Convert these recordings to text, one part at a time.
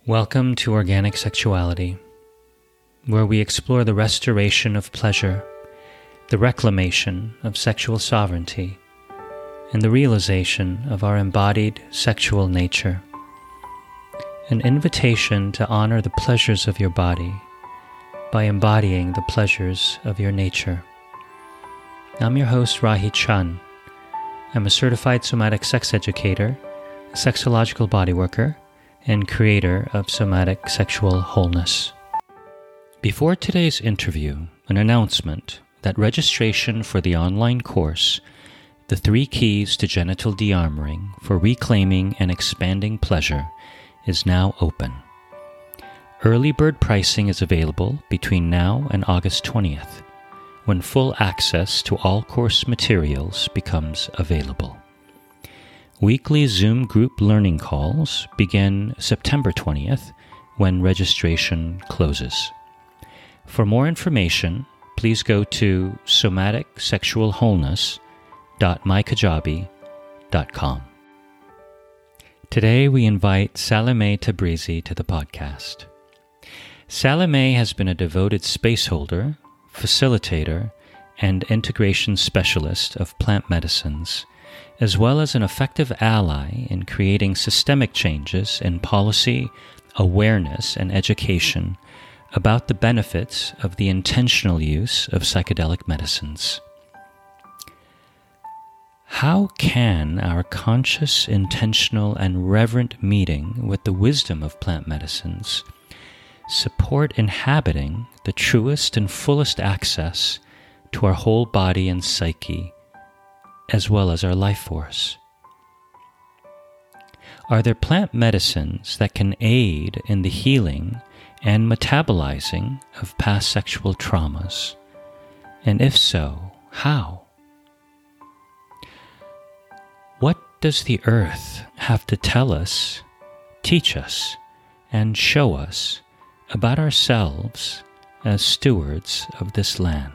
Welcome to Organic Sexuality, where we explore the restoration of pleasure, the reclamation of sexual sovereignty, and the realization of our embodied sexual nature. An invitation to honor the pleasures of your body by embodying the pleasures of your nature. I'm your host, Rahi Chand. I'm a certified somatic sex educator, a sexological bodyworker, and creator of somatic sexual wholeness. Before today's interview, an announcement that registration for the online course, The 3 Keys to Genital De-Armoring for Reclaiming and Expanding Pleasure, is now open. Early bird pricing is available between now and August 20th, when full access to all course materials becomes available. Weekly Zoom group learning calls begin September 20th, when registration closes. For more information, please go to somaticsexualwholeness.mykajabi.com. Today we invite Salimeh Tabrizi to the podcast. Salimeh has been a devoted spaceholder, facilitator, and integration specialist of plant medicines, as well as an effective ally in creating systemic changes in policy, awareness, and education about the benefits of the intentional use of psychedelic medicines. How can our conscious, intentional, and reverent meeting with the wisdom of plant medicines support inhabiting the truest and fullest access to our whole body and psyche, as well as our life force? Are there plant medicines that can aid in the healing and metabolizing of past sexual traumas? And if so, how? What does the earth have to tell us, teach us, and show us about ourselves as stewards of this land?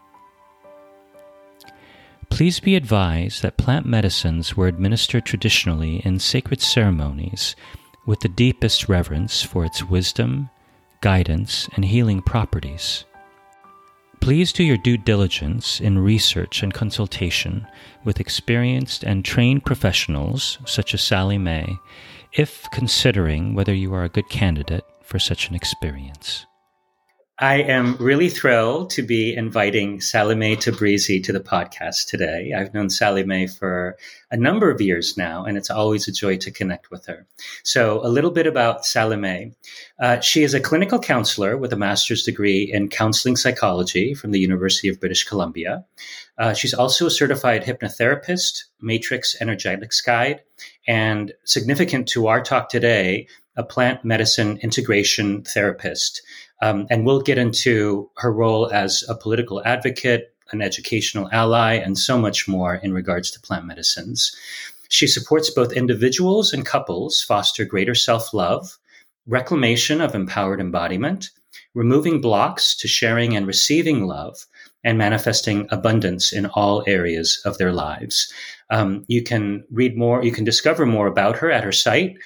Please be advised that plant medicines were administered traditionally in sacred ceremonies with the deepest reverence for its wisdom, guidance, and healing properties. Please do your due diligence in research and consultation with experienced and trained professionals such as Salimeh if considering whether you are a good candidate for such an experience. I am really thrilled to be inviting Salimeh Tabrizi to the podcast today. I've known Salimeh for a number of years now, and it's always a joy to connect with her. So a little bit about Salimeh. She is a clinical counselor with a master's degree in counseling psychology from the University of British Columbia. She's also a certified hypnotherapist, matrix energetics guide, and significant to our talk today, a plant medicine integration therapist. And we'll get into her role as a political advocate, an educational ally, and so much more in regards to plant medicines. She supports both individuals and couples foster greater self-love, reclamation of empowered embodiment, removing blocks to sharing and receiving love, and manifesting abundance in all areas of their lives. You can read more, you can discover more about her at her site,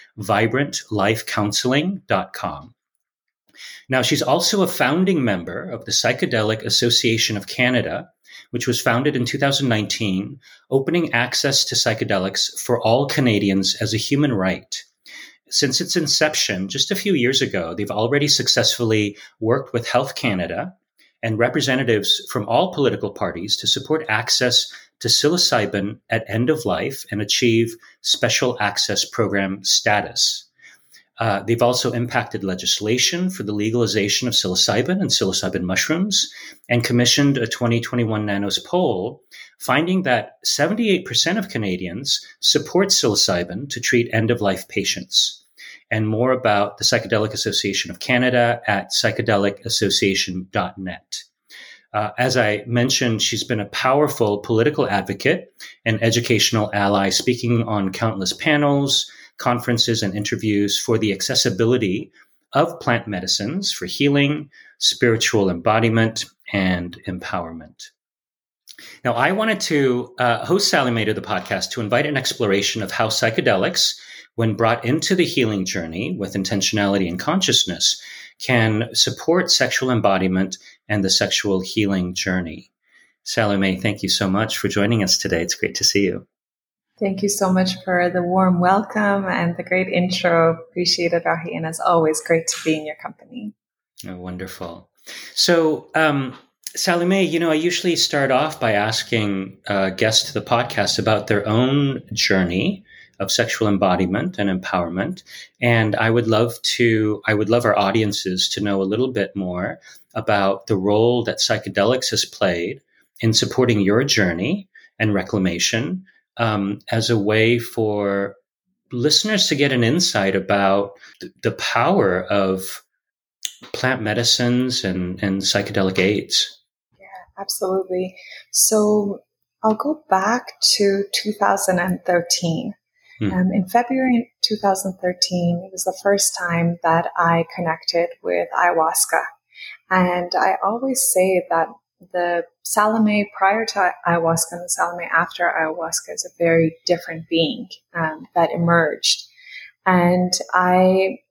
vibrantlifecounseling.com. Now, she's also a founding member of the Psychedelic Association of Canada, which was founded in 2019, opening access to psychedelics for all Canadians as a human right. Since its inception, just a few years ago, they've already successfully worked with Health Canada and representatives from all political parties to support access to psilocybin at end of life and achieve special access program status. They've also impacted legislation for the legalization of psilocybin and psilocybin mushrooms and commissioned a 2021 Nanos poll, finding that 78% of Canadians support psilocybin to treat end-of-life patients. And more about the Psychedelic Association of Canada at psychedelicassociation.net. As I mentioned, she's been a powerful political advocate and educational ally, speaking on countless panels, conferences, and interviews for the accessibility of plant medicines for healing, spiritual embodiment, and empowerment. Now, I wanted to host Salimeh to the podcast to invite an exploration of how psychedelics, when brought into the healing journey with intentionality and consciousness, can support sexual embodiment and the sexual healing journey. Salome, thank you so much for joining us today. It's great to see you. Thank you so much for the warm welcome and the great intro. Appreciate it, Rahi. And as always, great to be in your company. Oh, wonderful. So, Salome, I usually start off by asking guests to the podcast about their own journey of sexual embodiment and empowerment. And I would love our audiences to know a little bit more about the role that psychedelics has played in supporting your journey and reclamation, as a way for listeners to get an insight about the power of plant medicines and psychedelic aids. Absolutely. So I'll go back to 2013. In February 2013, it was the first time that I connected with ayahuasca. And I always say that the Salome prior to ayahuasca and the Salome after ayahuasca is a very different being that emerged. And in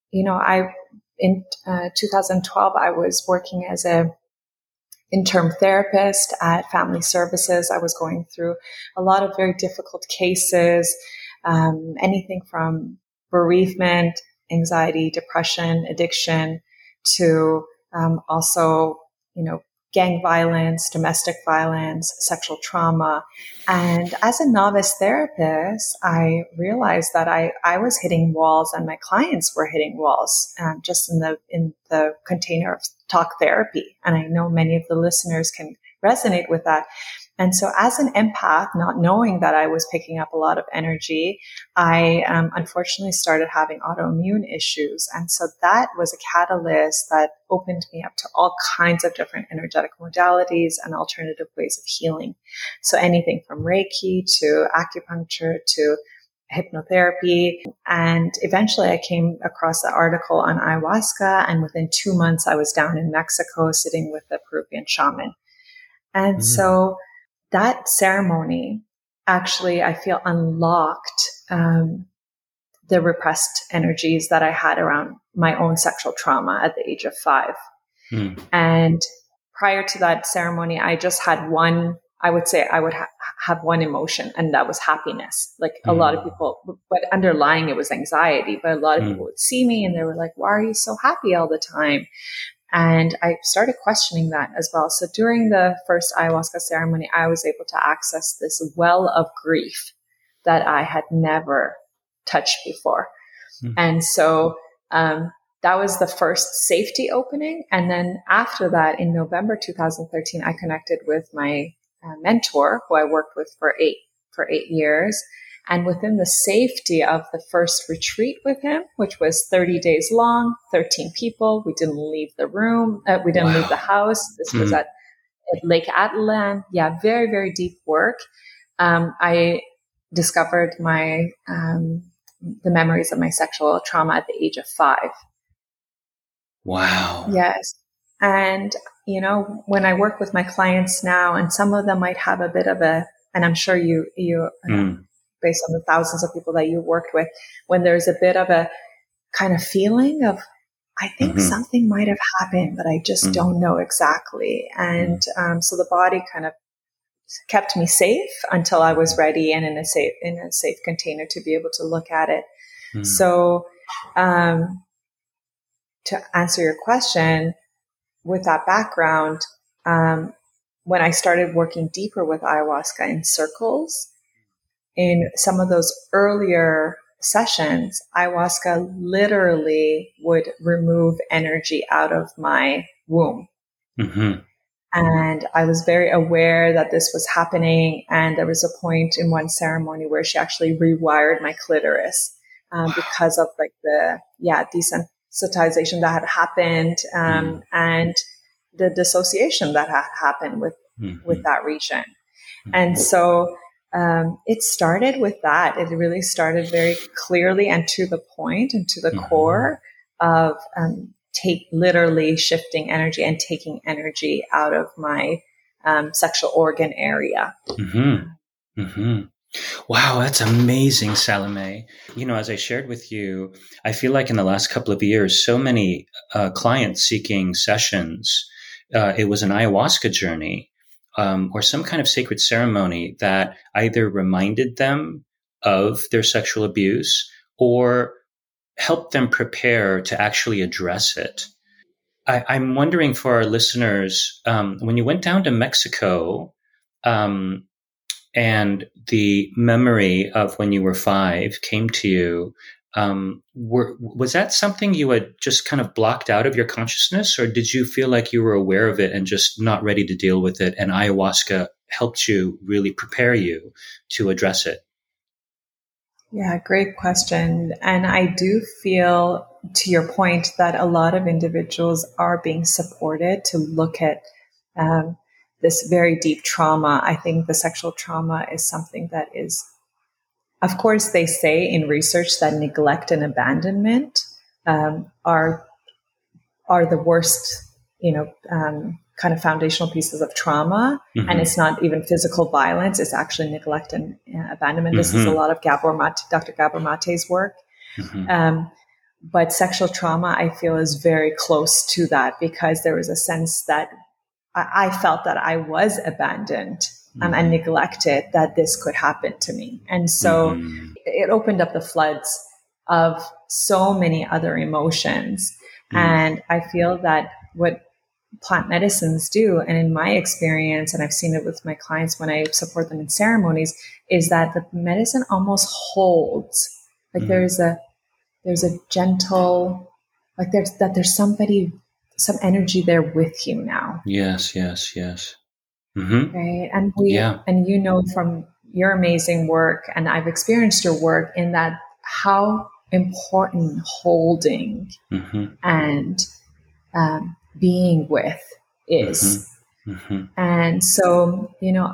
2012, I was working as a interim therapist at Family Services. I was going through a lot of very difficult cases, anything from bereavement, anxiety, depression, addiction, to also, gang violence, domestic violence, sexual trauma. And as a novice therapist, I realized that I was hitting walls and my clients were hitting walls, just in the container of talk therapy. And I know many of the listeners can resonate with that. And so as an empath, not knowing that I was picking up a lot of energy, I unfortunately started having autoimmune issues. And so that was a catalyst that opened me up to all kinds of different energetic modalities and alternative ways of healing. So anything from Reiki to acupuncture to hypnotherapy. And eventually I came across the article on ayahuasca. And within 2 months, I was down in Mexico sitting with a Peruvian shaman. And so that ceremony actually, I feel, unlocked the repressed energies that I had around my own sexual trauma at the age of 5. And prior to that ceremony, I just had one, I would say I would have one emotion, and that was happiness. Like a lot of people, but underlying it was anxiety, but a lot of people would see me and they were like, why are you so happy all the time? And I started questioning that as well. So during the first ayahuasca ceremony, I was able to access this well of grief that I had never touched before. And so that was the first safety opening. And then after that, in November 2013, I connected with my mentor, who I worked with for eight years. And within the safety of the first retreat with him, which was 30 days long, 13 people, we didn't leave the room. We didn't leave the house. This was at Lake Atlan. Yeah, very, very deep work. I discovered the memories of my sexual trauma at the age of 5. Wow. Yes. And, when I work with my clients now, and some of them might have a bit of and I'm sure you based on the thousands of people that you worked with, when there's a bit of a kind of feeling of, I think something might have happened, but I just don't know exactly. And so the body kind of kept me safe until I was ready and in a safe container to be able to look at it. So to answer your question, with that background, when I started working deeper with ayahuasca in circles, in some of those earlier sessions, ayahuasca literally would remove energy out of my womb. And I was very aware that this was happening. And there was a point in one ceremony where she actually rewired my clitoris because of the desensitization that had happened and the dissociation that had happened with that region. And so it started with that. It really started very clearly and to the point and to the core of literally shifting energy and taking energy out of my sexual organ area. Wow, that's amazing, Salome. As I shared with you, I feel like in the last couple of years, so many clients seeking sessions, it was an ayahuasca journey or some kind of sacred ceremony that either reminded them of their sexual abuse or helped them prepare to actually address it. I'm wondering for our listeners, when you went down to Mexico, um, and the memory of when you were 5 came to you, was that something you had just kind of blocked out of your consciousness, or did you feel like you were aware of it and just not ready to deal with it, and ayahuasca helped you really prepare you to address it? Yeah, great question. And I do feel, to your point, that a lot of individuals are being supported to look at um, this very deep trauma. I think the sexual trauma is something that is, of course, they say in research that neglect and abandonment are the worst, kind of foundational pieces of trauma. Mm-hmm. And it's not even physical violence. It's actually neglect and abandonment. Mm-hmm. This is a lot of Dr. Gabor Mate's work. Mm-hmm. But sexual trauma, I feel, is very close to that, because there was a sense that I felt that I was abandoned and neglected, that this could happen to me. And so it opened up the floods of so many other emotions. And I feel that what plant medicines do, and in my experience, and I've seen it with my clients when I support them in ceremonies, is that the medicine almost holds. Like there's a gentle, like there's somebody, some energy there with you now. Yes. Mm-hmm. Right. And from your amazing work, and I've experienced your work, in that how important holding and being with is. And so,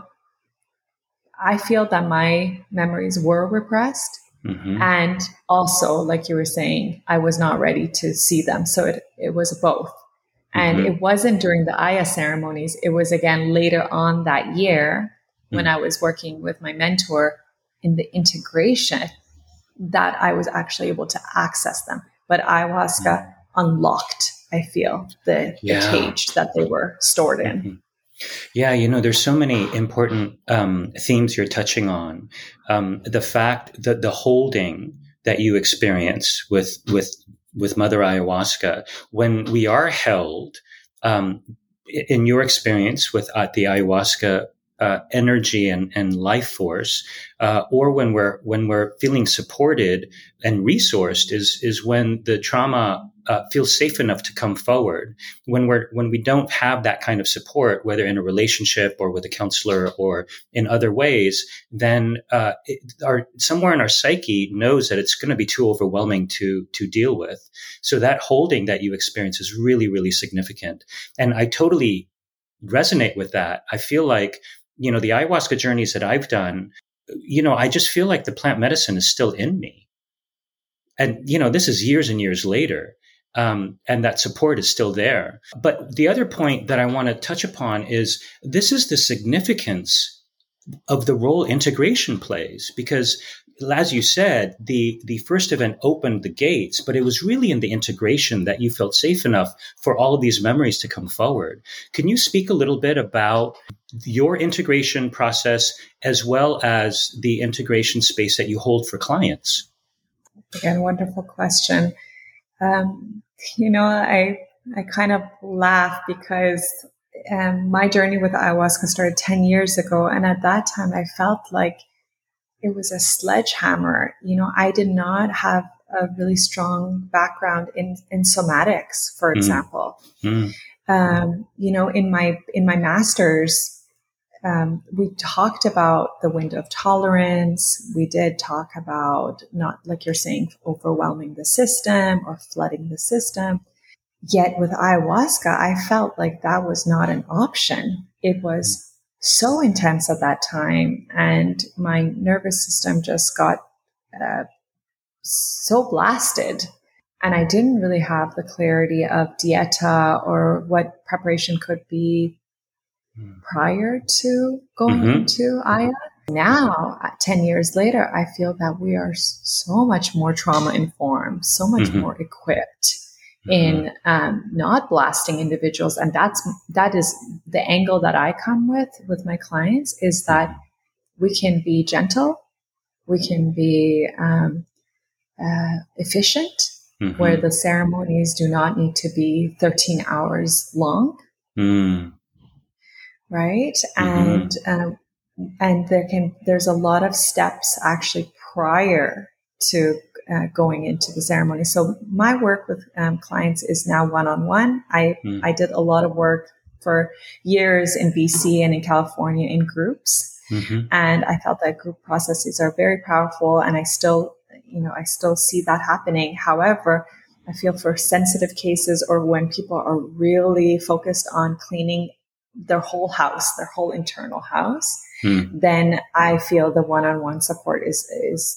I feel that my memories were repressed. And also, like you were saying, I was not ready to see them. So it was both. And it wasn't during the Aya ceremonies. It was, again, later on that year when I was working with my mentor in the integration that I was actually able to access them. But ayahuasca unlocked, I feel, the cage that they were stored in. Yeah, there's so many important themes you're touching on. The fact that the holding that you experience with Mother Ayahuasca, when we are held, in your experience with the ayahuasca energy and life force, or when we're feeling supported and resourced, is when the trauma feels safe enough to come forward. When we don't have that kind of support, whether in a relationship or with a counselor or in other ways, then somewhere in our psyche knows that it's going to be too overwhelming to deal with. So that holding that you experience is really, really significant. And I totally resonate with that. I feel like, the ayahuasca journeys that I've done, I just feel like the plant medicine is still in me. And, this is years and years later. And that support is still there. But the other point that I want to touch upon is this is the significance of the role integration plays, because, as you said, the first event opened the gates, but it was really in the integration that you felt safe enough for all of these memories to come forward. Can you speak a little bit about your integration process as well as the integration space that you hold for clients? Again, wonderful question. I kind of laugh because my journey with ayahuasca started 10 years ago. And at that time, I felt like it was a sledgehammer. I did not have a really strong background in somatics, for example. In my master's, we talked about the window of tolerance. We did talk about, not, like you're saying, overwhelming the system or flooding the system. Yet with ayahuasca, I felt like that was not an option. It was so intense at that time, and my nervous system just got so blasted. And I didn't really have the clarity of dieta or what preparation could be prior to going into Aya. Now, 10 years later, I feel that we are so much more trauma informed, so much more equipped in not blasting individuals. And that is the angle that I come with my clients, is that we can be gentle, we can be efficient, where the ceremonies do not need to be 13 hours long. Right. And there's a lot of steps actually prior to going into the ceremony. So my work with clients is now one-on-one. I did a lot of work for years in BC and in California in groups. And I felt that group processes are very powerful, and I still see that happening. However, I feel for sensitive cases, or when people are really focused on cleaning their whole house, their whole internal house, then I feel the one-on-one support is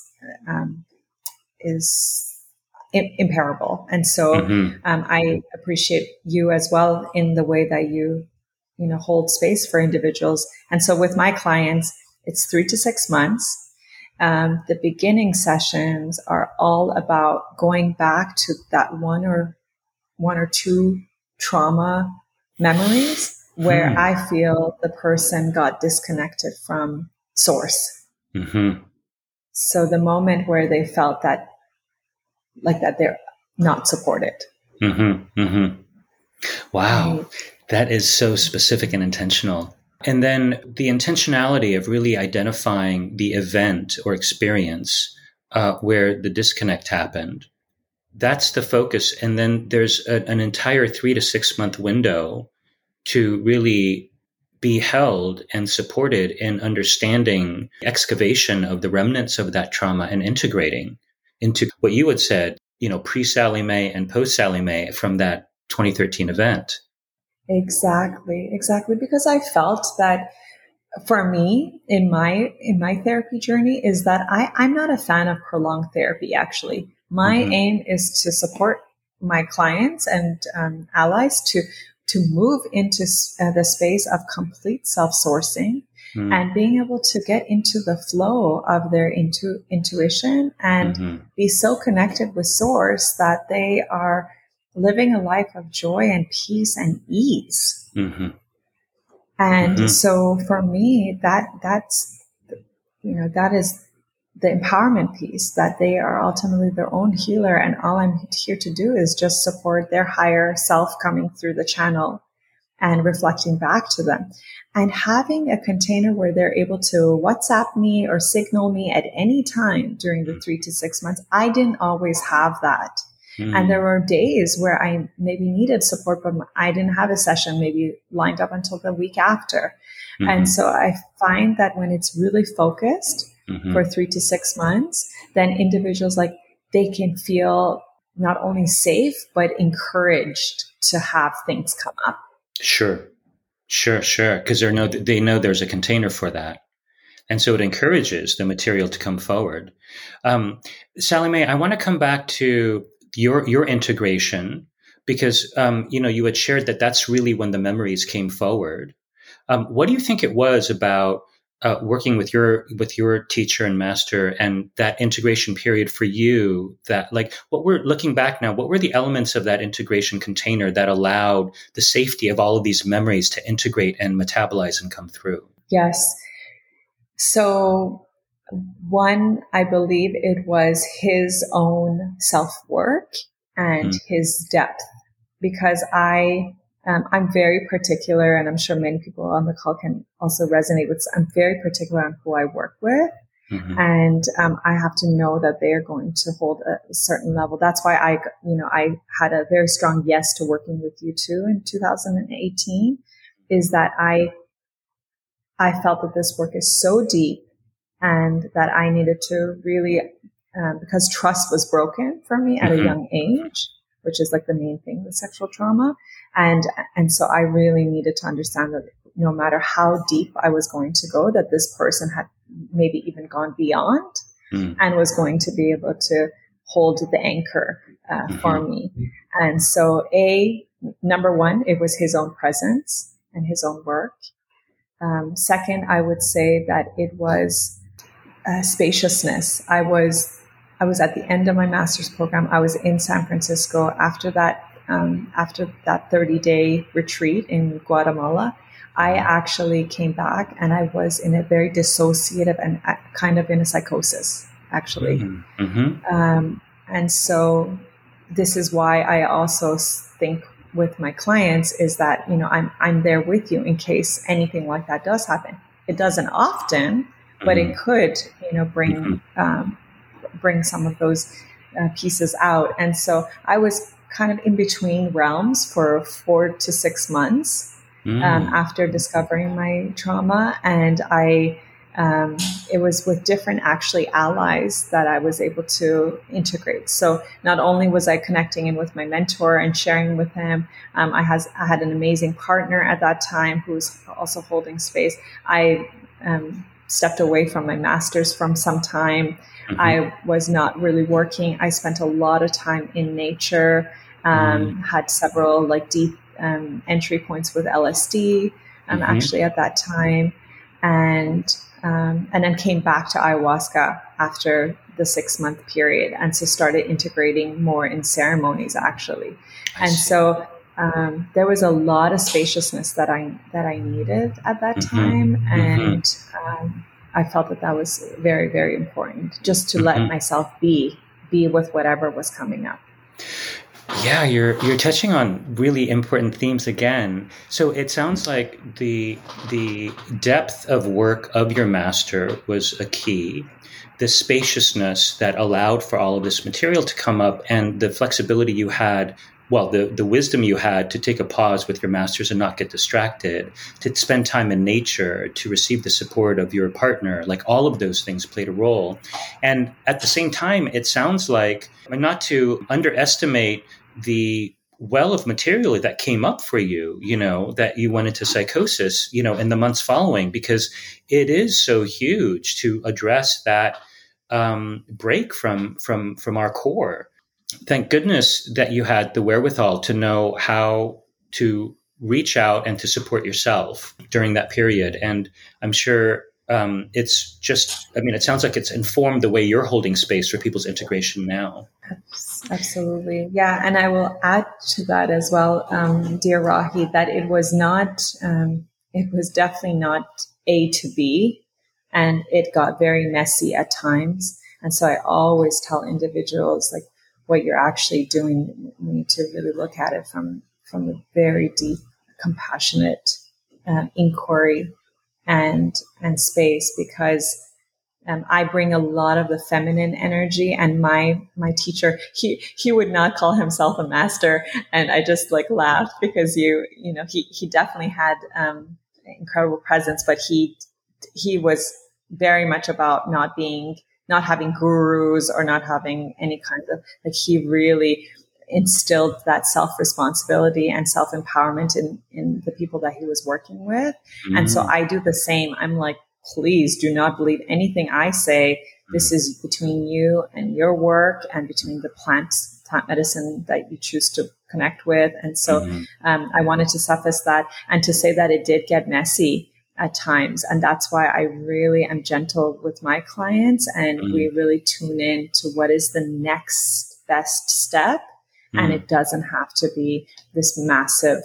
imperable. And so I appreciate you as well in the way that you hold space for individuals. And so with my clients, it's 3 to 6 months. The beginning sessions are all about going back to that one or two trauma memories where I feel the person got disconnected from source. So the moment where they felt that they're not supported. Wow. Right. That is so specific and intentional. And then the intentionality of really identifying the event or experience where the disconnect happened. That's the focus. And then there's an entire 3 to 6 month window to really be held and supported in understanding excavation of the remnants of that trauma and integrating into what you had said, pre-Sallie Mae and post-Sallie Mae from that 2013 event. Exactly. Because I felt that for me in my therapy journey is that I'm not a fan of prolonged therapy. Actually, my aim is to support my clients and allies to move into the space of complete self-sourcing and being able to get into the flow of their intuition and be so connected with source that they are living a life of joy and peace and ease. And so for me, that's that is the empowerment piece, that they are ultimately their own healer. And all I'm here to do is just support their higher self coming through the channel and reflecting back to them. And having a container where they're able to WhatsApp me or signal me at any time during the 3 to 6 months. I didn't always have that. And there were days where I maybe needed support, but I didn't have a session maybe lined up until the week after. And so I find that when it's really focused for 3 to 6 months, then individuals they can feel not only safe, but encouraged to have things come up. Sure. Because they know there's a container for that. And so it encourages the material to come forward. Sallie Mae, I want to come back to your integration, because you had shared that that's really when the memories came forward. What do you think it was about working with your teacher and master and that integration period for you, that what we're looking back now, what were the elements of that integration container that allowed the safety of all of these memories to integrate and metabolize and come through? Yes. So one, I believe it was his own self-work and his depth, because I'm very particular, and I'm sure many people on the call can also resonate with. I'm very particular on who I work with, and I have to know that they are going to hold a certain level. That's why I had a very strong yes to working with you too in 2018. Is that I felt that this work is so deep, and that I needed to really, because trust was broken for me at a young age, which is the main thing with sexual trauma. And so I really needed to understand that no matter how deep I was going to go, that this person had maybe even gone beyond and was going to be able to hold the anchor for me. And so number one, it was his own presence and his own work. Second, I would say that it was spaciousness. I was at the end of my master's program. I was in San Francisco after that 30-day retreat in Guatemala. I actually came back and I was in a very dissociative and kind of in a psychosis, actually. And so this is why I also think with my clients is that, I'm there with you in case anything like that does happen. It doesn't often, but it could, bring some of those pieces out. And so I was kind of in between realms for 4 to 6 months after discovering my trauma. And it was with different actually allies that I was able to integrate. So not only was I connecting in with my mentor and sharing with him, I had an amazing partner at that time who was also holding space. I stepped away from my master's from some time. I was not really working. I spent a lot of time in nature, had several deep entry points with LSD actually at that time. And then came back to ayahuasca after the 6-month period. And so started integrating more in ceremonies actually. So there was a lot of spaciousness that I needed at that time. And I felt that was very, very important, just to let myself be with whatever was coming up. Yeah, you're touching on really important themes again. So it sounds like the depth of work of your master was a key. The spaciousness that allowed for all of this material to come up, and the flexibility you had, the wisdom you had to take a pause with your masters and not get distracted, to spend time in nature, to receive the support of your partner, all of those things played a role. And at the same time, it sounds like, not to underestimate the well of material that came up for you, that you went into psychosis, in the months following, because it is so huge to address that break from our core. Thank goodness that you had the wherewithal to know how to reach out and to support yourself during that period. And I'm sure it sounds like it's informed the way you're holding space for people's integration now. Absolutely. Yeah. And I will add to that as well, dear Rahi, that it was definitely not A to B, and it got very messy at times. And so I always tell individuals, what you're actually doing, you need to really look at it from a very deep, compassionate inquiry and space, because I bring a lot of the feminine energy, and my teacher, he would not call himself a master. And I just laughed because he definitely had incredible presence, but he was very much about not having gurus or not having any kind of, he really instilled that self-responsibility and self-empowerment in the people that he was working with. And so I do the same. I'm please do not believe anything I say. This is between you and your work, and between the plant medicine that you choose to connect with. And so I wanted to surface that and to say that it did get messy at times. And that's why I really am gentle with my clients, and we really tune in to what is the next best step. And it doesn't have to be this massive,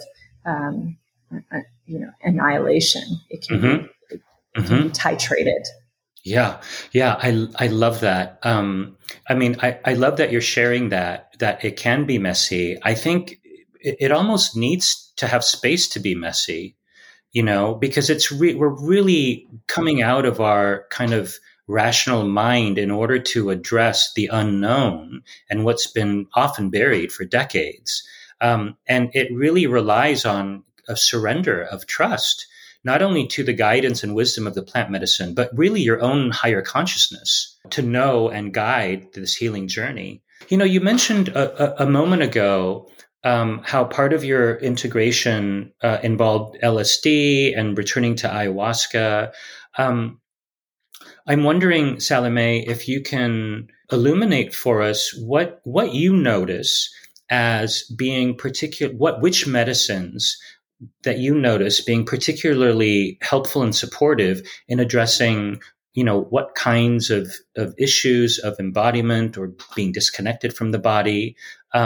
annihilation. It can be titrated. Yeah. I love that. I love that you're sharing that it can be messy. I think it almost needs to have space to be messy, because we're really coming out of our kind of rational mind in order to address the unknown and what's been often buried for decades. And it really relies on a surrender of trust, not only to the guidance and wisdom of the plant medicine, but really your own higher consciousness to know and guide this healing journey. You mentioned a moment ago how part of your integration involved LSD and returning to ayahuasca. I'm wondering, Salome, if you can illuminate for us what you notice as being which medicines that you notice being particularly helpful and supportive in addressing, what kinds of issues of embodiment or being disconnected from the body?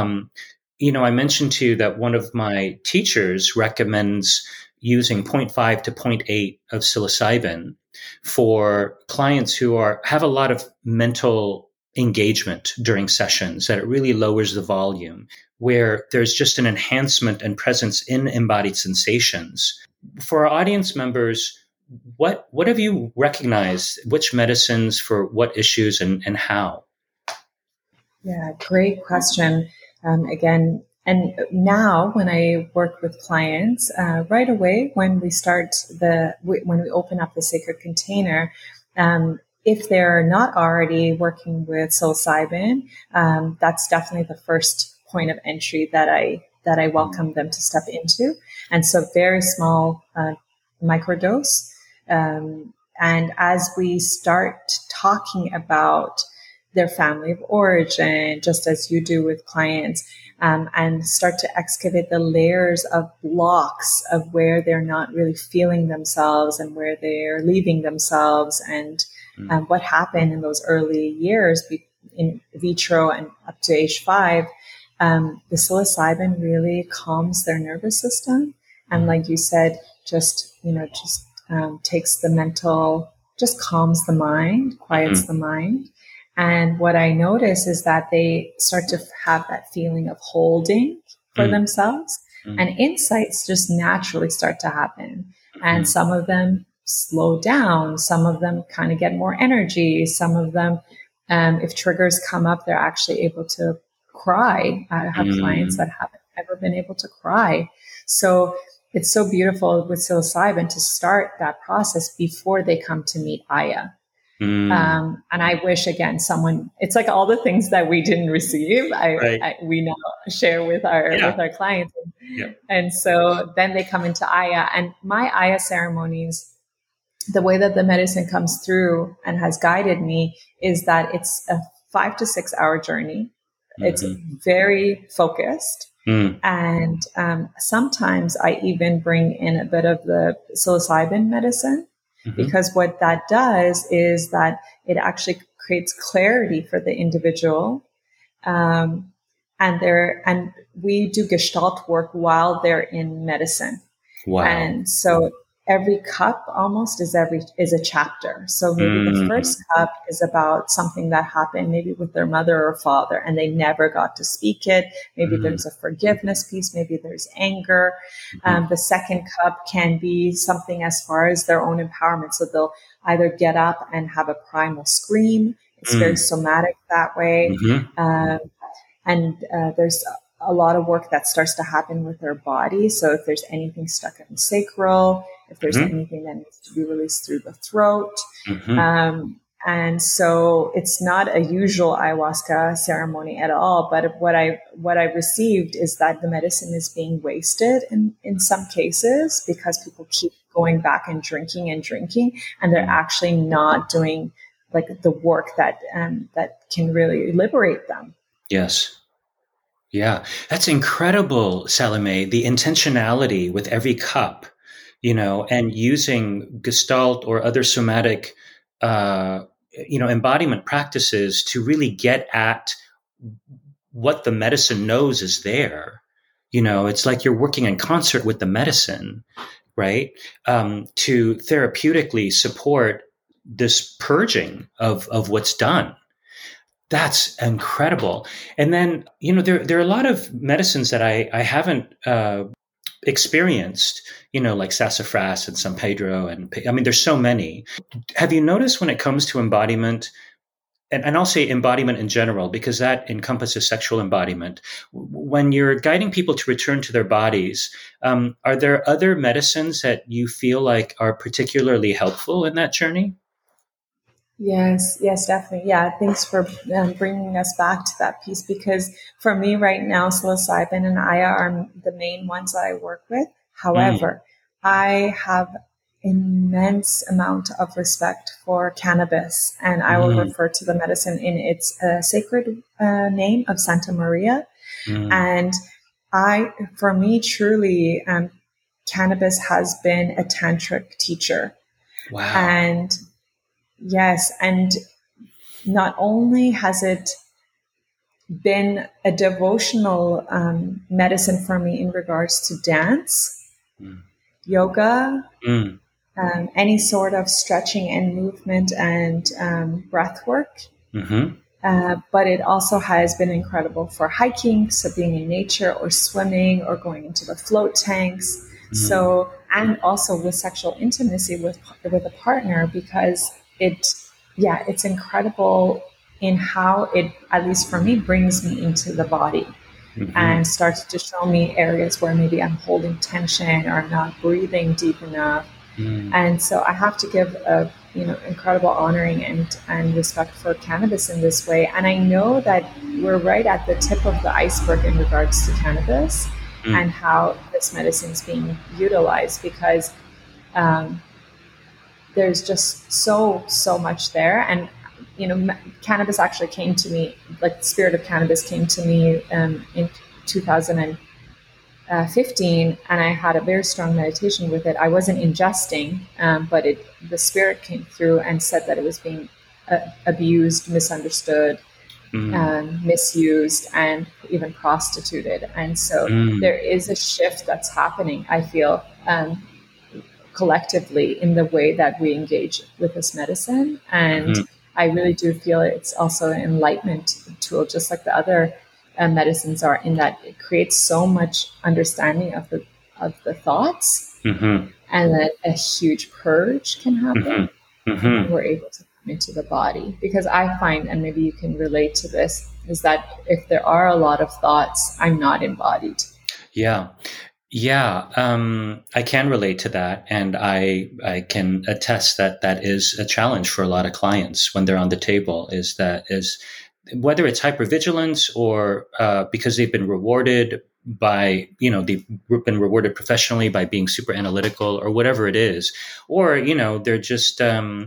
I mentioned to you that one of my teachers recommends using zero point 0.5 to zero point 0.8 of psilocybin for clients who have a lot of mental engagement during sessions, that it really lowers the volume, where there's just an enhancement and presence in embodied sensations. For our audience members, what have you recognized? Which medicines for what issues and how? Yeah, great question. Again, and now when I work with clients, right away when we open up the sacred container, if they're not already working with psilocybin, that's definitely the first point of entry that I welcome them to step into. And so very small microdose. And as we start talking about their family of origin, just as you do with clients, and start to excavate the layers of blocks of where they're not really feeling themselves and where they're leaving themselves, and what happened in those early years in vitro and up to age 5, the psilocybin really calms their nervous system. And like you said, just takes the mental, just calms the mind, quiets the mind. And what I notice is that they start to have that feeling of holding for themselves, and insights just naturally start to happen. And some of them slow down. Some of them kind of get more energy. Some of them, if triggers come up, they're actually able to cry. I have clients that haven't ever been able to cry. So it's so beautiful with psilocybin to start that process before they come to meet Aya. And I wish, again, it's like all the things that we didn't receive, we now share with our clients. Yeah. And so then they come into Aya, and my Aya ceremonies, the way that the medicine comes through and has guided me is that it's a 5 to 6 hour journey. It's very focused. And sometimes I even bring in a bit of the psilocybin medicine, because what that does is that it actually creates clarity for the individual. And we do Gestalt work while they're in medicine. Wow. And so every cup almost is a chapter. So maybe the first cup is about something that happened maybe with their mother or father, and they never got to speak it. Maybe there's a forgiveness piece. Maybe there's anger. The second cup can be something as far as their own empowerment. So they'll either get up and have a primal scream. It's very somatic that way. And there's a lot of work that starts to happen with their body. So if there's anything stuck in the sacral, if there's anything that needs to be released through the throat. And so it's not a usual ayahuasca ceremony at all. But what I received is that the medicine is being wasted in some cases, because people keep going back and drinking, and they're actually not doing like the work that can really liberate them. Yes. Yeah, that's incredible, Salome, the intentionality with every cup, and using Gestalt or other somatic, embodiment practices to really get at what the medicine knows is there. It's like you're working in concert with the medicine, right? To therapeutically support this purging of what's done. That's incredible. And then, there are a lot of medicines that I haven't experienced, like sassafras and San Pedro. And there's so many. Have you noticed when it comes to embodiment, and I'll say embodiment in general, because that encompasses sexual embodiment, when you're guiding people to return to their bodies, are there other medicines that you feel like are particularly helpful in that journey? Yes, definitely. Yeah, thanks for bringing us back to that piece, because for me right now, psilocybin and Aya are the main ones that I work with. However, I have immense amount of respect for cannabis, and I will refer to the medicine in its sacred name of Santa Maria. And for me, truly, cannabis has been a tantric teacher. Wow. And yes, and not only has it been a devotional medicine for me in regards to dance, yoga, any sort of stretching and movement and breath work. But it also has been incredible for hiking, so being in nature or swimming or going into the float tanks. So, and also with sexual intimacy with a partner, because it's incredible in how it, at least for me, brings me into the body and starts to show me areas where maybe I'm holding tension or I'm not breathing deep enough. And so I have to give a incredible honoring and respect for cannabis in this way. And I know that we're right at the tip of the iceberg in regards to cannabis and how this medicine is being utilized, because there's just so much there. And cannabis actually came to me, like the spirit of cannabis came to me in 2015, and I had a very strong meditation with it. I wasn't ingesting, but the spirit came through and said that it was being abused, misunderstood, misused, and even prostituted. And so there is a shift that's happening, I feel, collectively in the way that we engage with this medicine. And I really do feel it's also an enlightenment tool, just like the other medicines are, in that it creates so much understanding of the thoughts, and that a huge purge can happen. And we're able to come into the body, because I find, and maybe you can relate to this, is that if there are a lot of thoughts, I'm not embodied. Yeah, I can relate to that, and I can attest that that is a challenge for a lot of clients when they're on the table. Is whether it's hypervigilance or because they've been rewarded by, they've been rewarded professionally by being super analytical or whatever it is, or they're just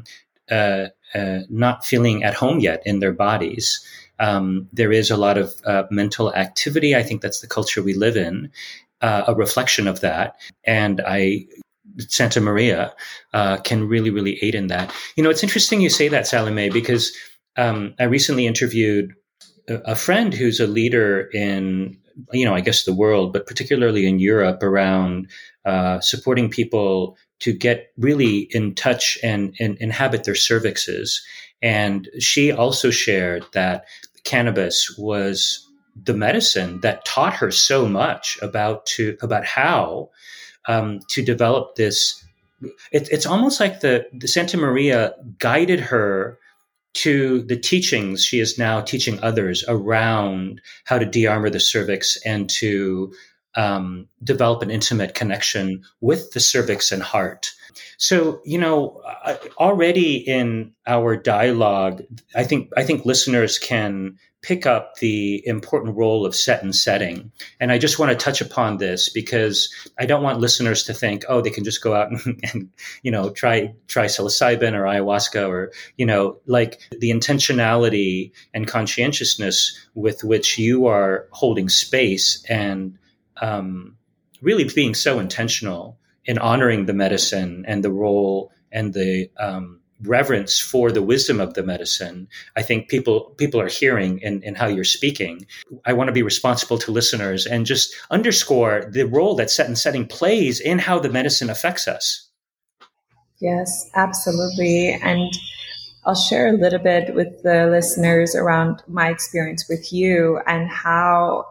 not feeling at home yet in their bodies. There is a lot of mental activity. I think that's the culture we live in. A reflection of that. And Santa Maria can really, really aid in that. It's interesting you say that, Salome, because I recently interviewed a friend who's a leader in, I guess the world, but particularly in Europe, around supporting people to get really in touch and inhabit their cervixes. And she also shared that cannabis was the medicine that taught her so much about how to develop this. It's almost like the Santa Maria guided her to the teachings she is now teaching others around how to de-armor the cervix and to develop an intimate connection with the cervix and heart. So, already in our dialogue, I think listeners can pick up the important role of set and setting. And I just want to touch upon this because I don't want listeners to think, oh, they can just go out and try psilocybin or ayahuasca, or, like the intentionality and conscientiousness with which you are holding space and really being so intentional in honoring the medicine and the role and the reverence for the wisdom of the medicine. I think people are hearing in how you're speaking. I want to be responsible to listeners and just underscore the role that set and setting plays in how the medicine affects us. Yes, absolutely. And I'll share a little bit with the listeners around my experience with you and how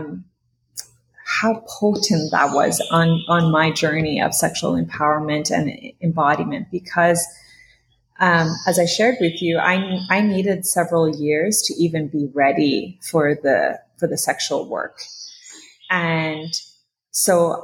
potent that was on my journey of sexual empowerment and embodiment, because as I shared with you, I needed several years to even be ready for the sexual work. And so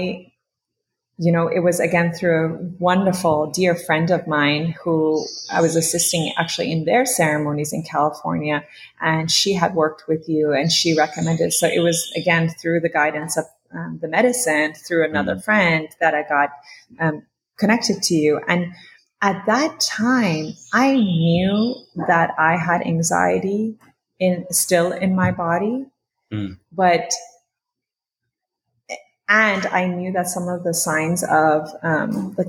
it was again through a wonderful dear friend of mine who I was assisting actually in their ceremonies in California, and she had worked with you and she recommended. So it was again through the guidance of the medicine, through another friend, that I got connected to you. And at that time, I knew that I had anxiety still in my body, but And I knew that some of the signs of like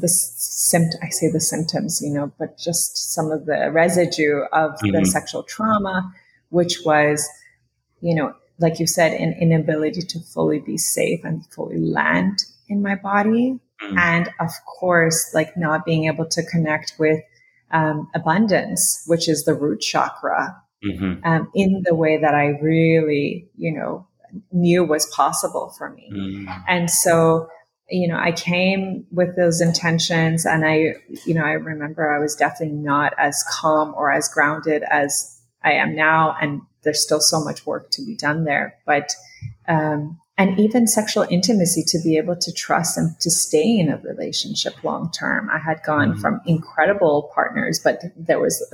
I say the symptoms, but just some of the residue of the sexual trauma, which was, like you said, an inability to fully be safe and fully land in my body. And of course, like not being able to connect with abundance, which is the root chakra, in the way that I really, knew was possible for me. And so, I came with those intentions, and I remember I was definitely not as calm or as grounded as I am now. And there's still so much work to be done there. But, and even sexual intimacy, to be able to trust and to stay in a relationship long term. I had gone from incredible partners, but there was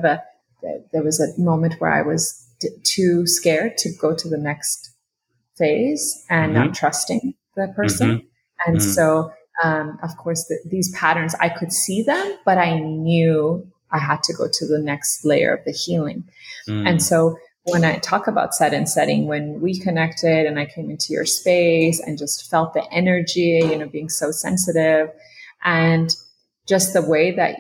a moment where I was too scared to go to the next phase and not trusting the person. And so, of course, these patterns, I could see them, but I knew I had to go to the next layer of the healing. And so when I talk about set and setting, when we connected and I came into your space and just felt the energy, being so sensitive, and just the way that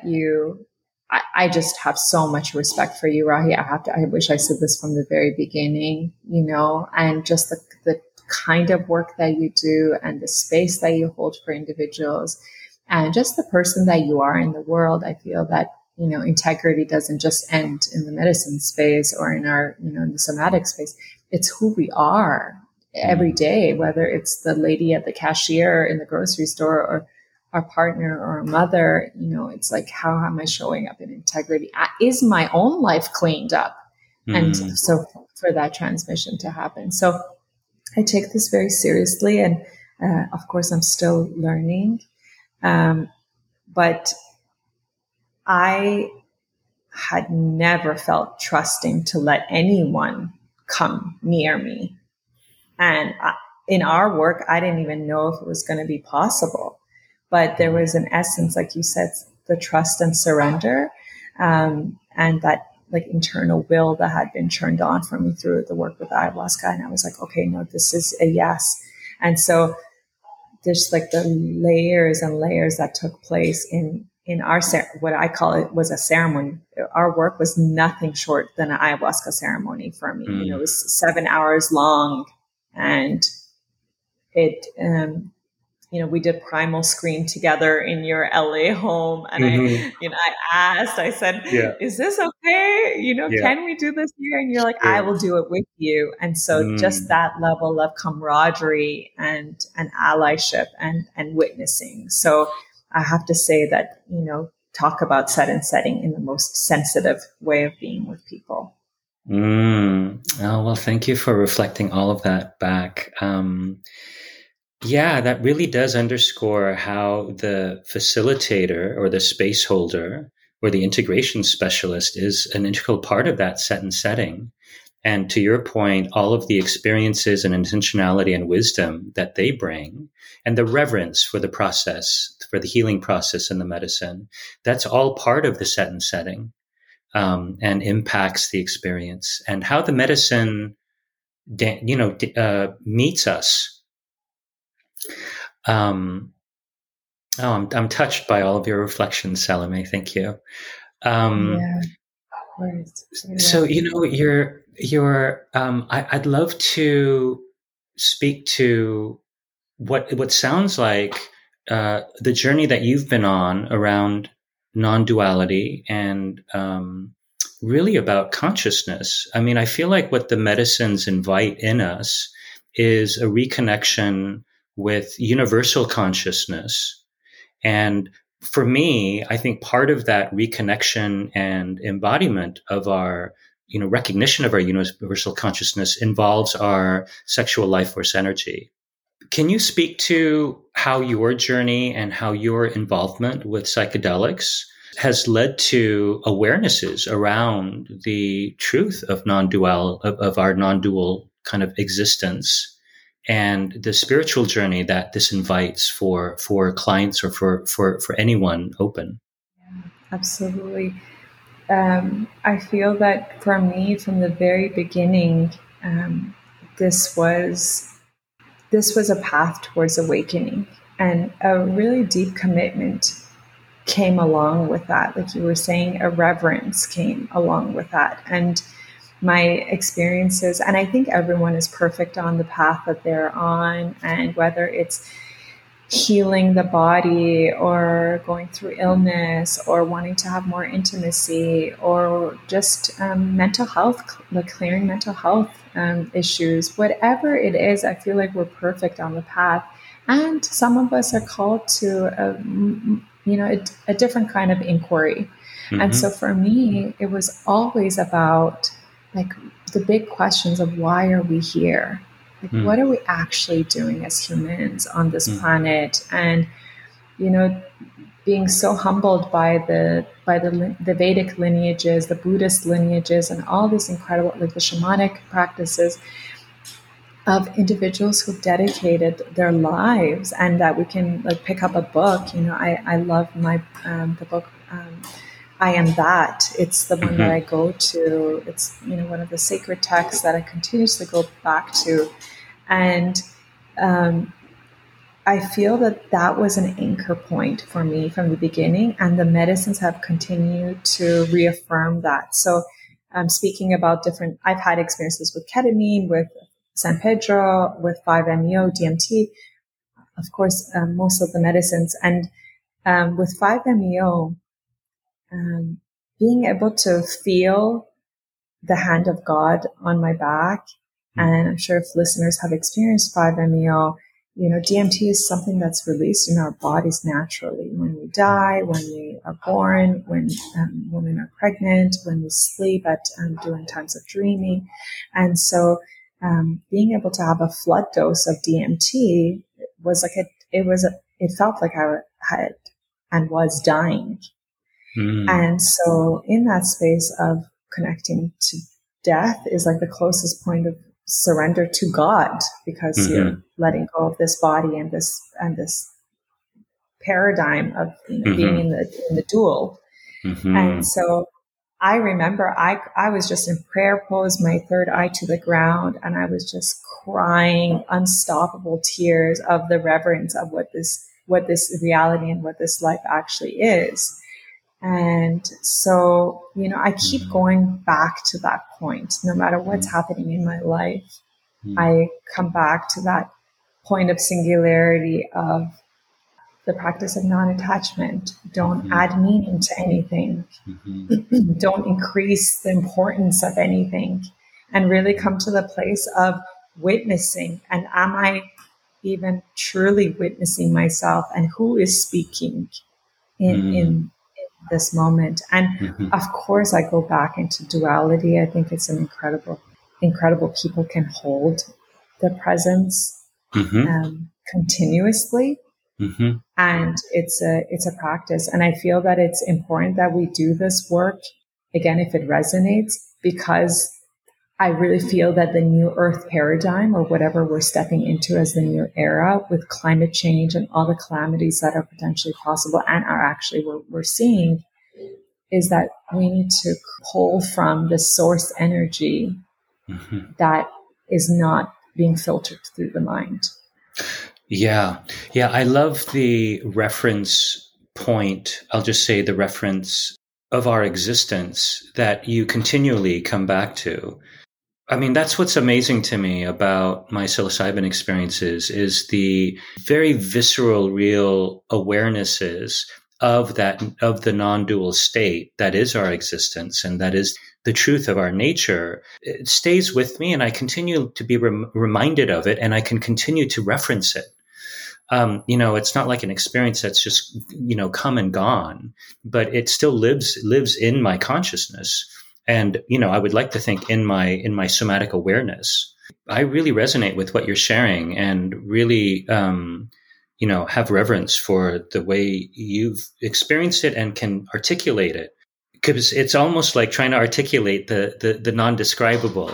I just have so much respect for you, Rahi. I wish I said this from the very beginning, and just the kind of work that you do and the space that you hold for individuals and just the person that you are in the world. I feel that, integrity doesn't just end in the medicine space or in our, in the somatic space. It's who we are every day, whether it's the lady at the cashier in the grocery store or our partner or a mother. It's like, how am I showing up in integrity? Is my own life cleaned up? And so for that transmission to happen. So I take this very seriously. And of course, I'm still learning. But I had never felt trusting to let anyone come near me. And in our work, I didn't even know if it was going to be possible. But there was an essence, like you said, the trust and surrender, and that like internal will that had been turned on for me through the work with ayahuasca. And I was like, okay, no, this is a yes. And so there's like the layers and layers that took place in our, what I call it was a ceremony. Our work was nothing short than an ayahuasca ceremony for me. It was 7 hours long, and it, we did primal screen together in your LA home. And I said, is this okay? Can we do this here? And you're like, I will do it with you. And so just that level of camaraderie and allyship and witnessing. So I have to say that, talk about set and setting in the most sensitive way of being with people. Oh, well, thank you for reflecting all of that back. Yeah, that really does underscore how the facilitator or the space holder or the integration specialist is an integral part of that set and setting. And to your point, all of the experiences and intentionality and wisdom that they bring and the reverence for the process, for the healing process and the medicine, that's all part of the set and setting, and impacts the experience and how the medicine, meets us. I'm touched by all of your reflections, Salome. Thank you. So, I'd love to speak to what sounds like the journey that you've been on around non-duality and really about consciousness. I mean, I feel like what the medicines invite in us is a reconnection with universal consciousness. And for me, I think part of that reconnection and embodiment of our, recognition of our universal consciousness involves our sexual life force energy. Can you speak to how your journey and how your involvement with psychedelics has led to awarenesses around the truth of of our non-dual kind of existence and the spiritual journey that this invites for clients or for anyone open? Yeah, absolutely. I feel that for me, from the very beginning, this was this was a path towards awakening, and a really deep commitment came along with that. Like you were saying, a reverence came along with that. And my experiences, and I think everyone is perfect on the path that they're on, and whether it's healing the body or going through illness or wanting to have more intimacy or just mental health, like clearing mental health issues, whatever it is, I feel like we're perfect on the path. And some of us are called to a different kind of inquiry. Mm-hmm. And so for me, it was always about like the big questions of why are we here? Like, what are we actually doing as humans on this planet? And, being so humbled by the Vedic lineages, the Buddhist lineages, and all these incredible, like the shamanic practices of individuals who dedicated their lives, and that we can like pick up a book. I love the book, I Am That. It's the one that I go to. It's, one of the sacred texts that I continuously go back to. And I feel that was an anchor point for me from the beginning. And the medicines have continued to reaffirm that. So speaking about I've had experiences with ketamine, with San Pedro, with 5-MeO, DMT, of course, most of the medicines. And with 5-MeO, being able to feel the hand of God on my back, and I'm sure if listeners have experienced 5-MeO, DMT is something that's released in our bodies naturally when we die, when we are born, when women are pregnant, when we sleep during times of dreaming. And so being able to have a flood dose of DMT was like it felt like I had and was dying. And so in that space of connecting to death is like the closest point of surrender to God, because you're letting go of this body and this paradigm of being in the dual. And so I remember I was just in prayer pose, my third eye to the ground, and I was just crying unstoppable tears of the reverence of what this reality and what this life actually is. And so, I keep going back to that point, no matter what's happening in my life. I come back to that point of singularity of the practice of non-attachment. Don't add meaning to anything. Don't increase the importance of anything, and really come to the place of witnessing. And am I even truly witnessing myself, and who is speaking in this moment? And of course, I go back into duality. I think it's an incredible people can hold the presence continuously. And it's a practice. And I feel that it's important that we do this work, again, if it resonates, because I really feel that the new earth paradigm, or whatever we're stepping into as the new era with climate change and all the calamities that are potentially possible and are actually we're seeing, is that we need to pull from the source energy that is not being filtered through the mind. Yeah. I love the reference point. I'll just say the reference of our existence that you continually come back to. I mean, that's what's amazing to me about my psilocybin experiences, is the very visceral, real awarenesses of the non-dual state that is our existence, and that is the truth of our nature. It stays with me, and I continue to be reminded of it, and I can continue to reference it. It's not like an experience that's just, come and gone, but it still lives in my consciousness. And, I would like to think in my somatic awareness. I really resonate with what you're sharing, and really, have reverence for the way you've experienced it and can articulate it. Because it's almost like trying to articulate the non-describable,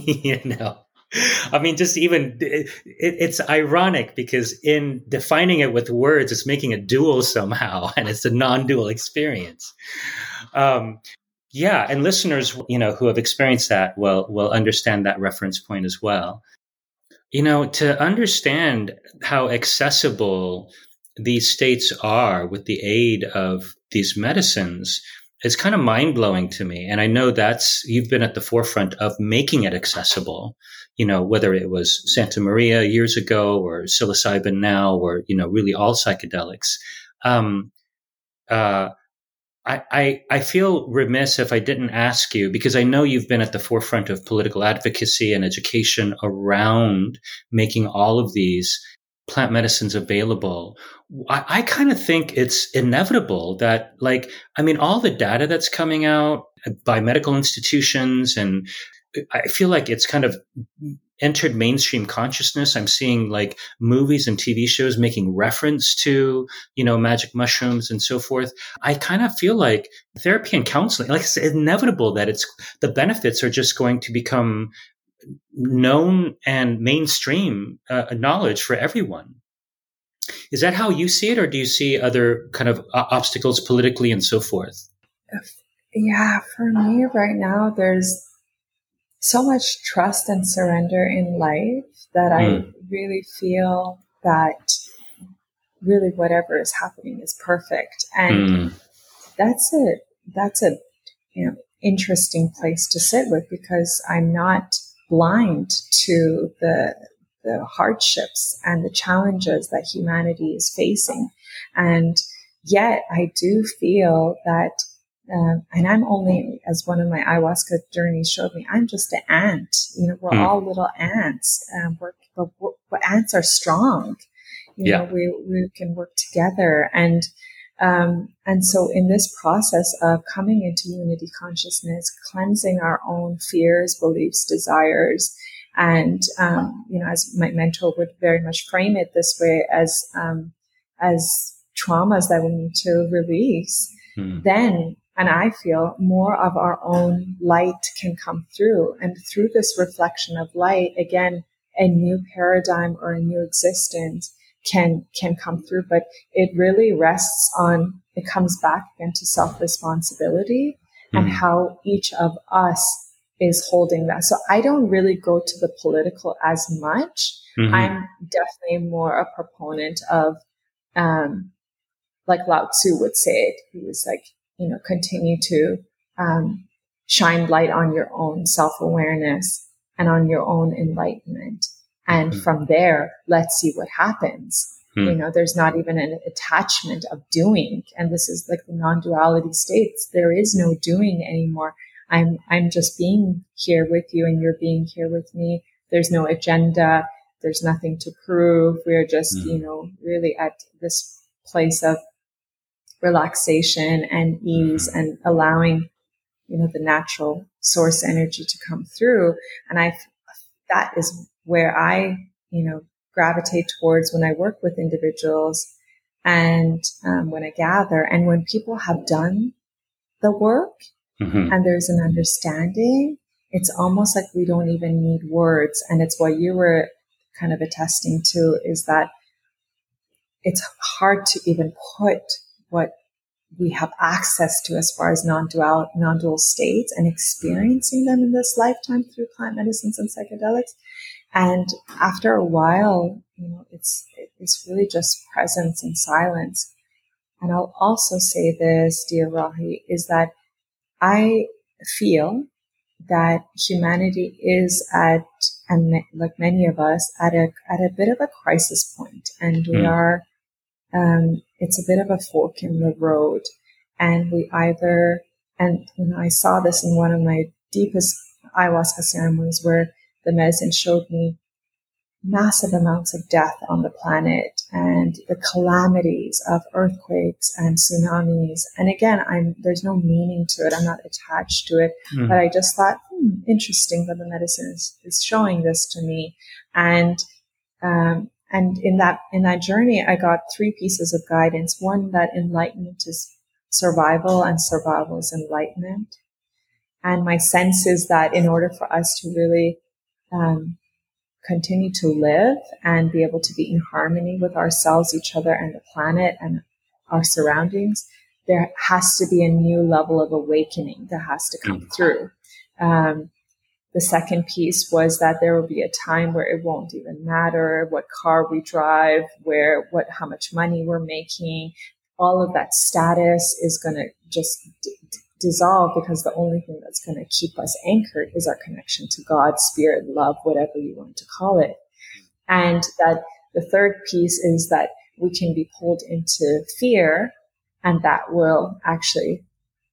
I mean, just even it's ironic, because in defining it with words, it's making it dual somehow, and it's a non-dual experience. And listeners, who have experienced that will understand that reference point as well. To understand how accessible these states are with the aid of these medicines, it's kind of mind blowing to me. And I know you've been at the forefront of making it accessible, whether it was Santa Maria years ago or psilocybin now, or, really all psychedelics. Um, uh, I feel remiss if I didn't ask you, because I know you've been at the forefront of political advocacy and education around making all of these plant medicines available. I kind of think it's inevitable that, all the data that's coming out by medical institutions, and I feel like it's kind of entered mainstream consciousness. I'm seeing movies and TV shows making reference to, magic mushrooms and so forth. I kind of feel like therapy and counseling, it's inevitable that the benefits are just going to become known and mainstream knowledge for everyone. Is that how you see it, or do you see other kind of obstacles politically and so forth? Yeah, for me right now, there's so much trust and surrender in life that I really feel that really whatever is happening is perfect. And that's a interesting place to sit with, because I'm not blind to the hardships and the challenges that humanity is facing. And yet I do feel that and I'm only, as one of my ayahuasca journeys showed me, I'm just an ant. We're all little ants. But ants are strong. We can work together. And so in this process of coming into unity consciousness, cleansing our own fears, beliefs, desires, and, as my mentor would very much frame it this way, as traumas that we need to release, then, and I feel more of our own light can come through. And through this reflection of light, again, a new paradigm or a new existence can come through. But it really rests on, it comes back again to self-responsibility and how each of us is holding that. So I don't really go to the political as much. I'm definitely more a proponent of, like Lao Tzu would say it. He was like, continue to shine light on your own self-awareness and on your own enlightenment. And from there, let's see what happens. There's not even an attachment of doing. And this is like the non-duality states. There is no doing anymore. I'm just being here with you and you're being here with me. There's no agenda. There's nothing to prove. We're just, really at this place of relaxation and ease and allowing, the natural source energy to come through. And that is where I, gravitate towards when I work with individuals and when I gather, and when people have done the work and there's an understanding, it's almost like we don't even need words. And it's what you were kind of attesting to, is that it's hard to even put what we have access to as far as non-dual states and experiencing them in this lifetime through plant medicines and psychedelics. And after a while, it's really just presence and silence. And I'll also say this, dear Rahi, is that I feel that humanity is at, and like many of us, at a bit of a crisis point, and we are. It's a bit of a fork in the road, and we either, and I saw this in one of my deepest ayahuasca ceremonies, where the medicine showed me massive amounts of death on the planet and the calamities of earthquakes and tsunamis. And again, there's no meaning to it. I'm not attached to it, but I just thought, interesting that the medicine is showing this to me. And in that journey, I got 3 pieces of guidance. One, that enlightenment is survival and survival is enlightenment. And my sense is that in order for us to really continue to live and be able to be in harmony with ourselves, each other, and the planet and our surroundings, there has to be a new level of awakening that has to come through. the second piece was that there will be a time where it won't even matter what car we drive, how much money we're making. All of that status is going to just dissolve, because the only thing that's going to keep us anchored is our connection to God, spirit, love, whatever you want to call it. And that the third piece is that we can be pulled into fear, and that will actually,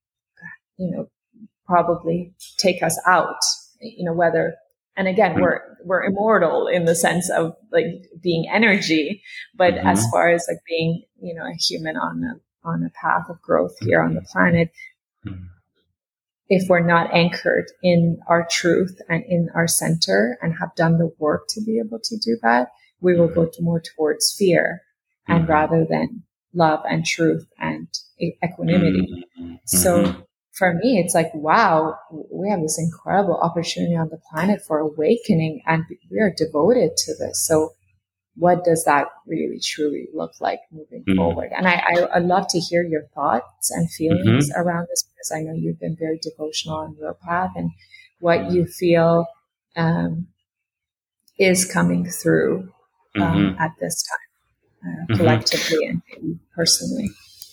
probably take us out, whether, and again, we're immortal in the sense of like being energy, but as far as like being, a human on a path of growth here on the planet, if we're not anchored in our truth and in our center and have done the work to be able to do that, we will go more towards fear and rather than love and truth and equanimity. So for me, it's like, wow, we have this incredible opportunity on the planet for awakening, and we are devoted to this. So what does that really truly look like moving forward? And I'd love to hear your thoughts and feelings around this, because I know you've been very devotional on your path, and what you feel is coming through at this time, collectively and personally.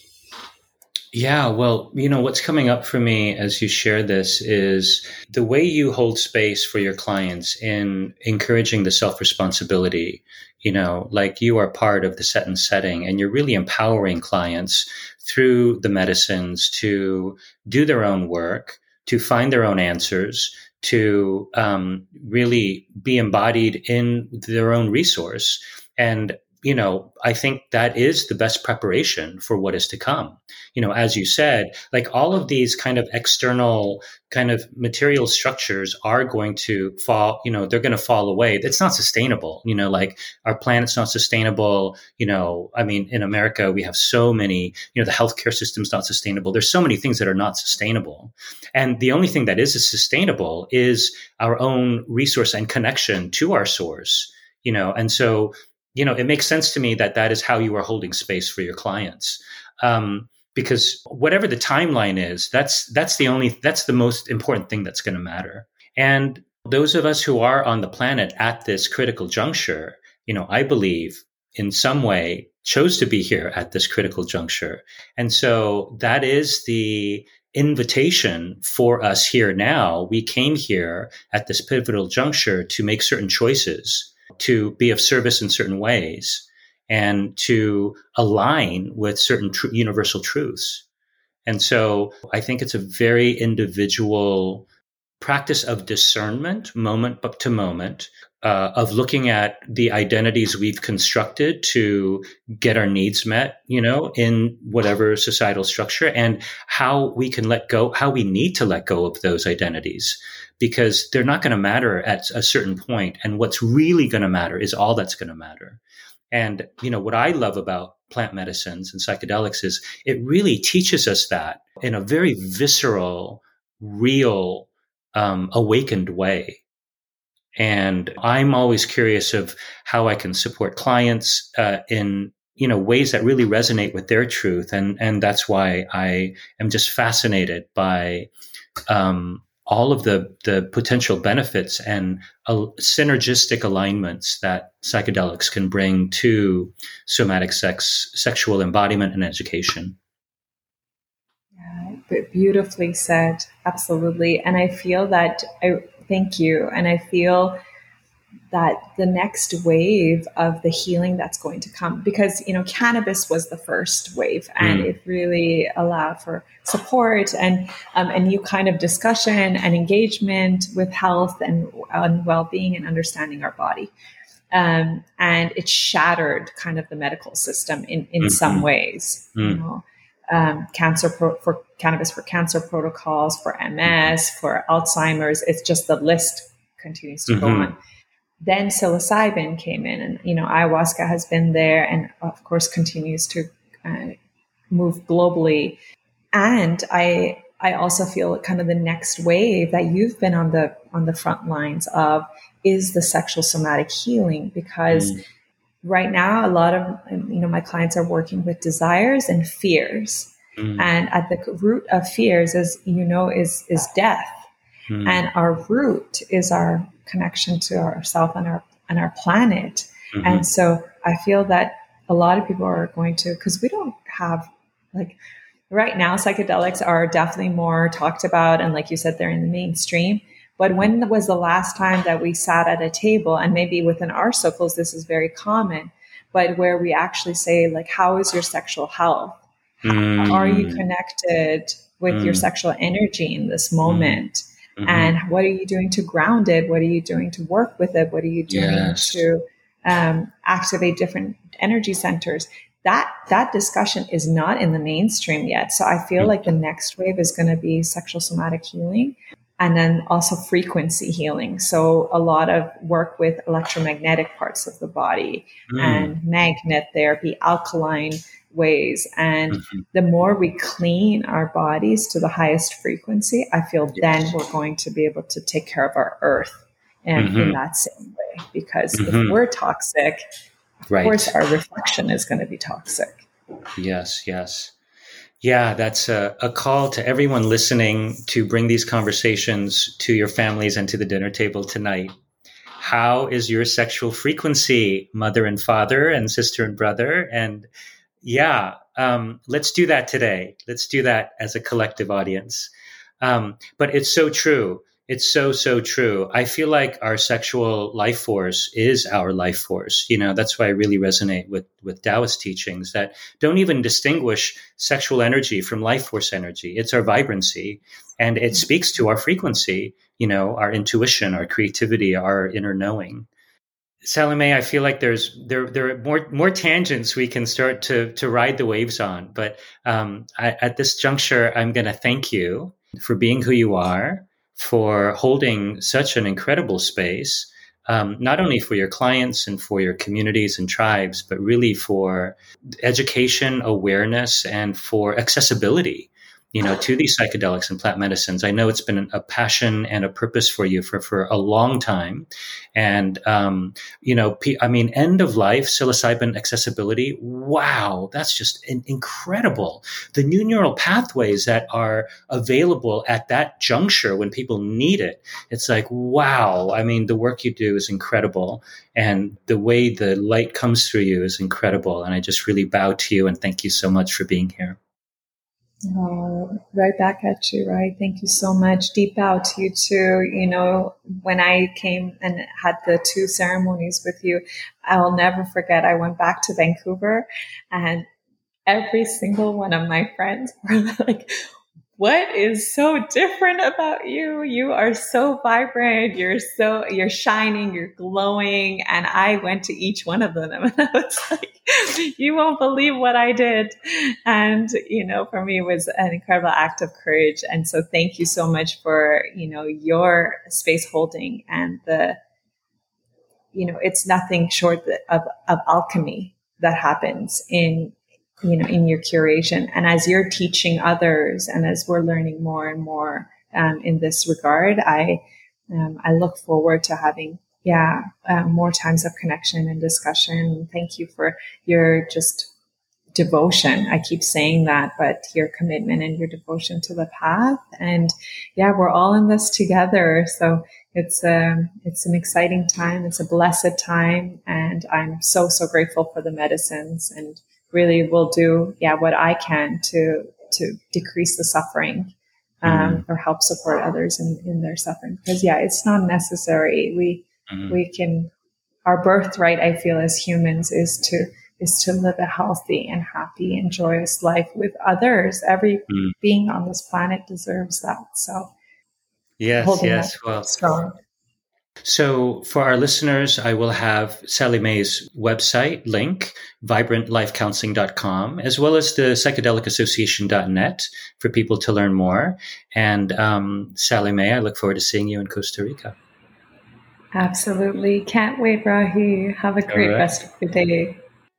Yeah, well, what's coming up for me as you share this is the way you hold space for your clients in encouraging the self-responsibility. Like you are part of the set and setting, and you're really empowering clients through the medicines to do their own work, to find their own answers, to really be embodied in their own resource. And I think that is the best preparation for what is to come. As you said, like all of these kind of external kind of material structures are going to fall, they're going to fall away. It's not sustainable, like our planet's not sustainable. In America, we have so many, the healthcare system's not sustainable. There's so many things that are not sustainable. And the only thing that is sustainable is our own resource and connection to our source, and so it makes sense to me that is how you are holding space for your clients. Because whatever the timeline is, that's the most important thing that's going to matter. And those of us who are on the planet at this critical juncture, I believe in some way chose to be here at this critical juncture. And so that is the invitation for us here now. We came here at this pivotal juncture to make certain choices, to be of service in certain ways, and to align with certain universal truths. And so I think it's a very individual practice of discernment, moment to moment, of looking at the identities we've constructed to get our needs met, in whatever societal structure, and how we can let go, how we need to let go of those identities, because they're not going to matter at a certain point. And what's really going to matter is all that's going to matter. And, what I love about plant medicines and psychedelics is it really teaches us that in a very visceral, real, awakened way. And I'm always curious of how I can support clients in ways that really resonate with their truth, and that's why I am just fascinated by all of the potential benefits and synergistic alignments that psychedelics can bring to somatic sexual embodiment and education. Yeah, beautifully said. Absolutely. And I feel that thank you. And I feel that the next wave of the healing that's going to come, because, cannabis was the first wave, and it really allowed for support and a new kind of discussion and engagement with health and well-being and understanding our body. And it shattered kind of the medical system in some ways, cannabis for cancer protocols, for MS, for Alzheimer's. It's just the list continues to go on. Then psilocybin came in, and, ayahuasca has been there and of course continues to move globally. And I also feel kind of the next wave that you've been on the front lines of is the sexual somatic healing, because right now a lot of, my clients are working with desires and fears. And at the root of fears is death. And our root is our connection to ourself and our planet. Mm-hmm. And so I feel that a lot of people are going to, because we don't have, like, right now, psychedelics are definitely more talked about. And like you said, they're in the mainstream. But when was the last time that we sat at a table, and maybe within our circles, this is very common, but where we actually say, like, how is your sexual health? Are you connected with your sexual energy in this moment? And what are you doing to ground it? What are you doing to work with it? What are you doing to activate different energy centers? That discussion is not in the mainstream yet. So I feel like the next wave is going to be sexual somatic healing, and then also frequency healing. So a lot of work with electromagnetic parts of the body and magnet therapy, alkaline ways. And the more we clean our bodies to the highest frequency, I feel then we're going to be able to take care of our earth in that same way. Because if we're toxic, of course our reflection is going to be toxic. Yes. Yeah, that's a call to everyone listening to bring these conversations to your families and to the dinner table tonight. How is your sexual frequency, mother and father and sister and brother? And let's do that today. Let's do that as a collective audience. But it's so true. It's so, so true. I feel like our sexual life force is our life force. That's why I really resonate with Taoist teachings that don't even distinguish sexual energy from life force energy. It's our vibrancy, and it speaks to our frequency, our intuition, our creativity, our inner knowing. Salome, I feel like there are more tangents we can start to ride the waves on. But at this juncture, I'm going to thank you for being who you are, for holding such an incredible space, not only for your clients and for your communities and tribes, but really for education, awareness, and for accessibility, to these psychedelics and plant medicines. I know it's been a passion and a purpose for you for a long time. And, end of life psilocybin accessibility. Wow. That's just incredible. The new neural pathways that are available at that juncture when people need it. It's like, wow. I mean, the work you do is incredible. And the way the light comes through you is incredible. And I just really bow to you and thank you so much for being here. Oh, right back at you, right? Thank you so much. Deep bow to you too. When I came and had the 2 ceremonies with you, I will never forget. I went back to Vancouver, and every single one of my friends were like, what is so different about you? You are so vibrant. You're shining, you're glowing. And I went to each one of them and I was like, you won't believe what I did. And, for me, it was an incredible act of courage. And so thank you so much for, your space holding and it's nothing short of alchemy that happens in your curation. And as you're teaching others and as we're learning more and more in this regard, I look forward to having, more times of connection and discussion. Thank you for your just devotion. I keep saying that, but your commitment and your devotion to the path. And we're all in this together. So it's an exciting time. It's a blessed time. And I'm so, so grateful for the medicines, and really will do what I can to decrease the suffering or help support others in their suffering, because it's not necessary. We can, our birthright, I feel, as humans is to live a healthy and happy and joyous life with others. Every being on this planet deserves that. So yes, well, strong. So for our listeners, I will have Salome's website link, vibrantlifecounseling.com, as well as the psychedelicassociation.net for people to learn more. And Salome, I look forward to seeing you in Costa Rica. Absolutely. Can't wait, Rahi. Have a great rest of your day.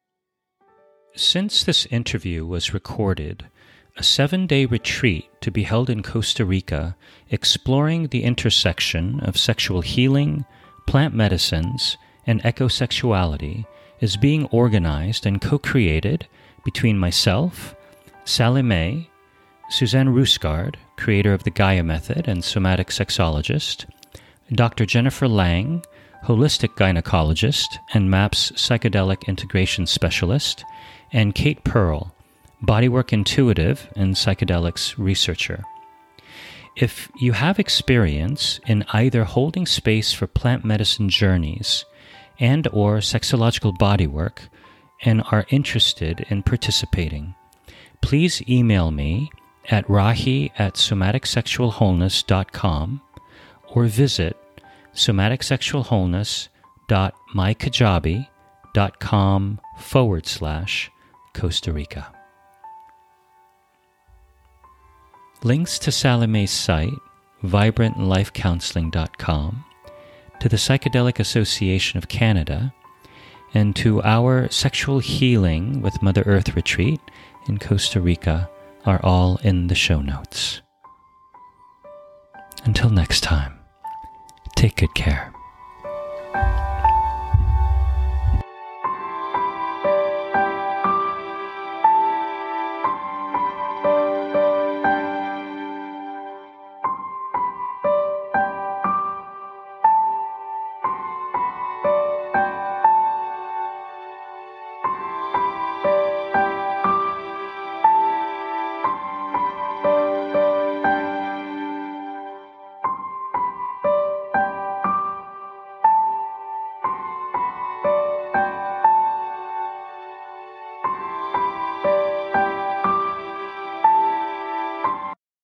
Since this interview was recorded, a 7-day retreat to be held in Costa Rica exploring the intersection of sexual healing, plant medicines, and ecosexuality is being organized and co-created between myself, Salome, Suzanne Rusgaard, creator of the Gaia Method and somatic sexologist, Dr. Jennifer Lang, holistic gynecologist and MAPS psychedelic integration specialist, and Kate Pearl, bodywork intuitive and psychedelics researcher. If you have experience in either holding space for plant medicine journeys and or sexological bodywork and are interested in participating, please email me at rahi@somaticsexualwholeness.com or visit somaticsexualwholeness.mykajabi.com/Costa Rica. Links to Salome's site, vibrantlifecounseling.com, to the Psychedelic Association of Canada, and to our Sexual Healing with Mother Earth retreat in Costa Rica are all in the show notes. Until next time, take good care.